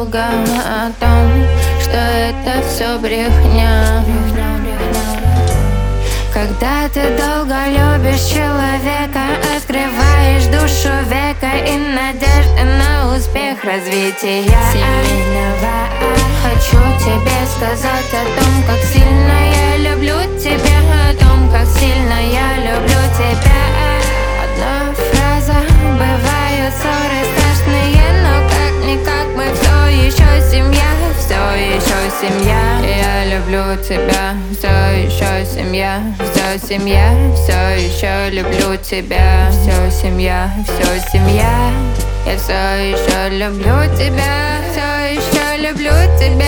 долго о том, что это все брехня. Когда ты долго любишь человека, открываешь душу века и надежды на успех развития семейного. Хочу тебе сказать о том, как сильно я люблю тебя, о том, как сильно я люблю тебя. Одна фраза, бывают ссоры страшные, но как-никак мы все еще семья, все еще семья. Я люблю тебя, все еще семья, все семья, все еще люблю тебя, все семья, все семья. Я все еще люблю тебя, все еще люблю тебя.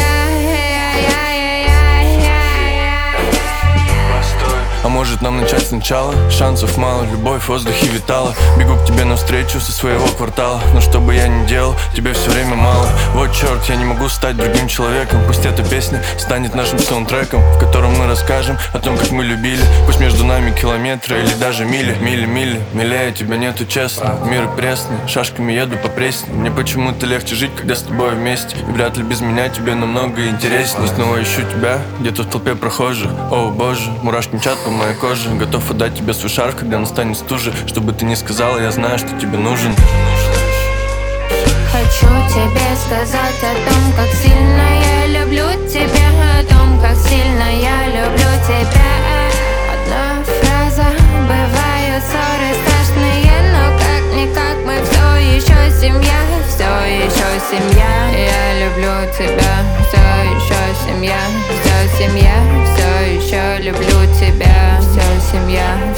А может нам начать сначала? Шансов мало, любовь в воздухе витала. Бегу к тебе навстречу со своего квартала, но что бы я ни делал, тебе все время мало. Вот черт, я не могу стать другим человеком. Пусть эта песня станет нашим саундтреком, в котором мы расскажем о том, как мы любили. Пусть между нами километры или даже мили. Мили, милее тебя нету, честно. Мир пресный, шашками еду по пресне. Мне почему-то легче жить, когда с тобой вместе. И вряд ли без меня тебе намного интересней. Снова ищу тебя, где-то в толпе прохожих. О боже, мурашки мчат по моей коже. Готов отдать тебе свой шарф, когда настанет стужа. Что бы ты ни сказала, я знаю, что тебе нужен. Хочу тебе сказать о том, как сильно я люблю тебя, о том, как сильно я люблю тебя. Одна фраза, бывают ссоры страшные, но как-никак мы все еще семья, все еще семья. Я люблю тебя, все еще семья, все семья, все еще люблю тебя, все семья.